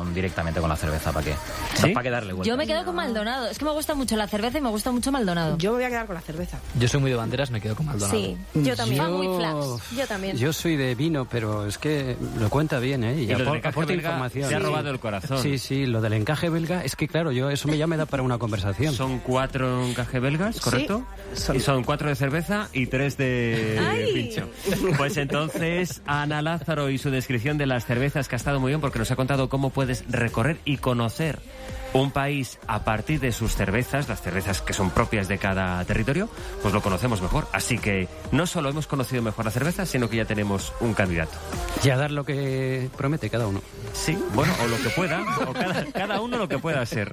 directamente con la cerveza. ¿Para qué? ¿Sí? ¿Para qué darle vuelta? Yo me quedo con Maldonado. Es que me gusta mucho la cerveza y me gusta mucho Maldonado. Yo me voy a quedar con la cerveza. Yo soy muy de banderas, me quedo con Maldonado. Sí, yo también. Muy flaps. Yo también. Yo soy de vino, pero es que lo cuenta bien, ¿eh? Y lo del encaje aporta belga información. te ha robado el corazón. Sí, lo del encaje belga, es que claro, eso ya me da para una conversación. Son 4 encaje belgas, ¿correcto? Sí. Y son 4 de cerveza y 3 de pincho. Pues entonces, Ana Lázaro y su descripción de las cervezas, que ha estado muy bien porque nos ha contado cómo puedes recorrer y conocer un país a partir de sus cervezas, las cervezas que son propias de cada territorio, pues lo conocemos mejor. Así que no solo hemos conocido mejor la cerveza, sino que ya tenemos un candidato. Y a dar lo que promete cada uno. Sí, bueno, o lo que pueda, o cada uno lo que pueda ser.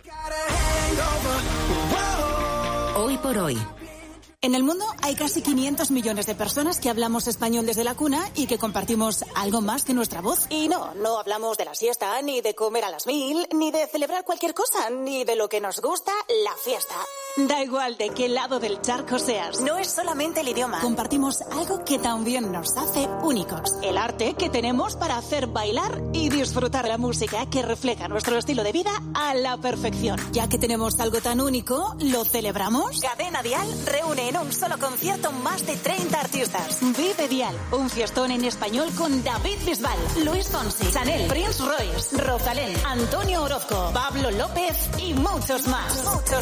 Hoy por hoy. En el mundo hay casi 500 millones de personas que hablamos español desde la cuna y que compartimos algo más que nuestra voz. Y no hablamos de la siesta, ni de comer a las 1000, ni de celebrar cualquier cosa, ni de lo que nos gusta, la fiesta. Da igual de qué lado del charco seas. No es solamente el idioma. Compartimos algo que también nos hace únicos. El arte que tenemos para hacer bailar y disfrutar la música que refleja nuestro estilo de vida a la perfección. Ya que tenemos algo tan único, ¿lo celebramos? Cadena Dial reúne en un solo concierto más de 30 artistas. Vive Dial, un fiestón en español con David Bisbal, Luis Fonsi, Chanel, Prince Royce, Rosalén, Antonio Orozco, Pablo López y muchos más.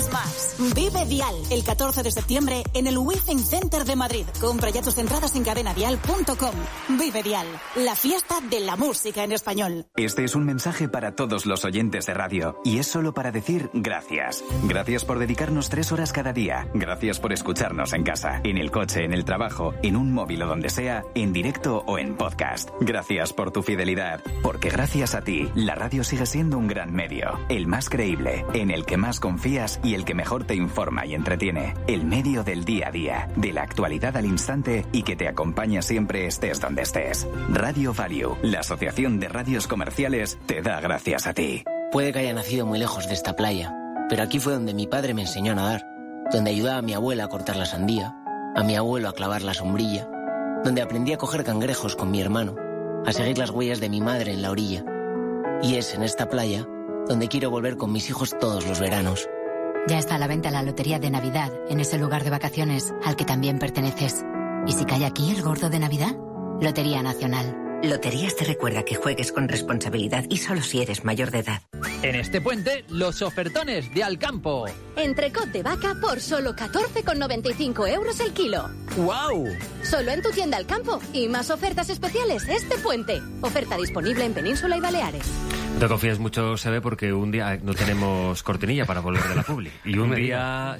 Vive Dial, el 14 de septiembre en el Within Center de Madrid. Compra ya tus entradas en cadenadial.com. Vive Dial, la fiesta de la música en español. Este es un mensaje para todos los oyentes de radio y es solo para decir gracias. Gracias por dedicarnos 3 horas cada día. Gracias por escucharnos en casa, en el coche, en el trabajo, en un móvil o donde sea, en directo o en podcast. Gracias por tu fidelidad, porque gracias a ti, la radio sigue siendo un gran medio, el más creíble, en el que más confías y el que mejor te informa y entretiene. El medio del día a día, de la actualidad al instante y que te acompaña siempre estés donde estés. Radio Value, la Asociación de Radios Comerciales, te da gracias a ti. Puede que haya nacido muy lejos de esta playa, pero aquí fue donde mi padre me enseñó a nadar, donde ayudaba a mi abuela a cortar la sandía, a mi abuelo a clavar la sombrilla, donde aprendí a coger cangrejos con mi hermano, a seguir las huellas de mi madre en la orilla. Y es en esta playa donde quiero volver con mis hijos todos los veranos. Ya está a la venta la lotería de Navidad en ese lugar de vacaciones al que también perteneces. ¿Y si cae aquí el gordo de Navidad? Lotería Nacional. Loterías te recuerda que juegues con responsabilidad y solo si eres mayor de edad. En este puente, los ofertones de Alcampo. Entrecot de vaca por solo 14,95 € el kilo. ¡Guau! Solo en tu tienda Alcampo y más ofertas especiales este puente. Oferta disponible en Península y Baleares. No te confíes mucho, se ve, porque un día no tenemos cortinilla para volver de la publi. Y un día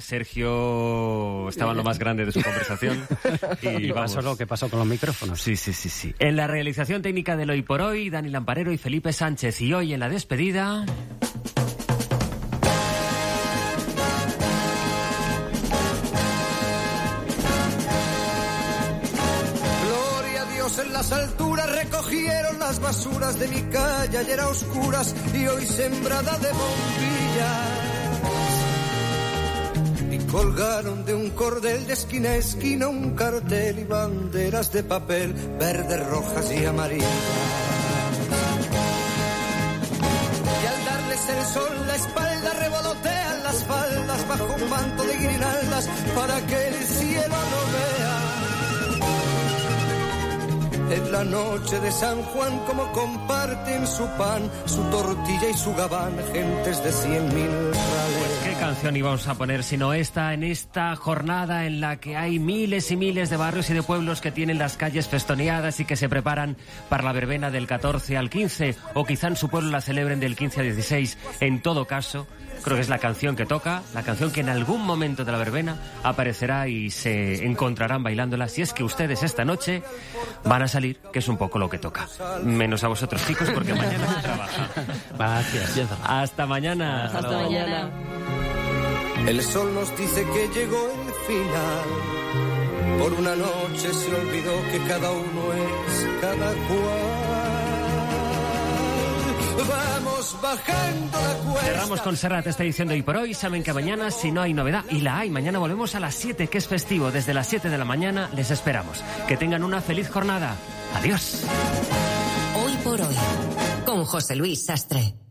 Sergio estaba en lo más grande de su conversación. Y pasó lo que pasó con los micrófonos. Sí. En la realización técnica del Hoy por Hoy, Dani Lamparero y Felipe Sánchez. Y hoy en la despedida... En las alturas recogieron las basuras de mi calle, ayer a oscuras y hoy sembrada de bombillas. Y colgaron de un cordel de esquina a esquina un cartel y banderas de papel, verdes, rojas y amarillas. Y al darles el sol la espalda revolotean las faldas bajo un manto de guirnaldas para que el cielo no vea. En la noche de San Juan, como comparten su pan, su tortilla y su gabán, gentes de 100.000 rales. ¿Qué canción íbamos a poner sino esta, en esta jornada en la que hay miles y miles de barrios y de pueblos que tienen las calles festoneadas y que se preparan para la verbena del 14 al 15, o quizá en su pueblo la celebren del 15 al 16? En todo caso, creo que es la canción que toca, la canción que en algún momento de la verbena aparecerá y se encontrarán bailándola, si es que ustedes esta noche van a salir, que es un poco lo que toca. Menos a vosotros, chicos, porque mañana se trabaja. Gracias. Hasta mañana. Hasta mañana. El sol nos dice que llegó el final. Por una noche se olvidó que cada uno es cada cual. Vamos bajando la cuesta. Cerramos con Serrat esta edición de Hoy por Hoy. Saben que mañana, si no hay novedad, y la hay, mañana volvemos a las 7, que es festivo. Desde las 7 de la mañana les esperamos. Que tengan una feliz jornada. Adiós. Hoy por Hoy, con José Luis Sastre.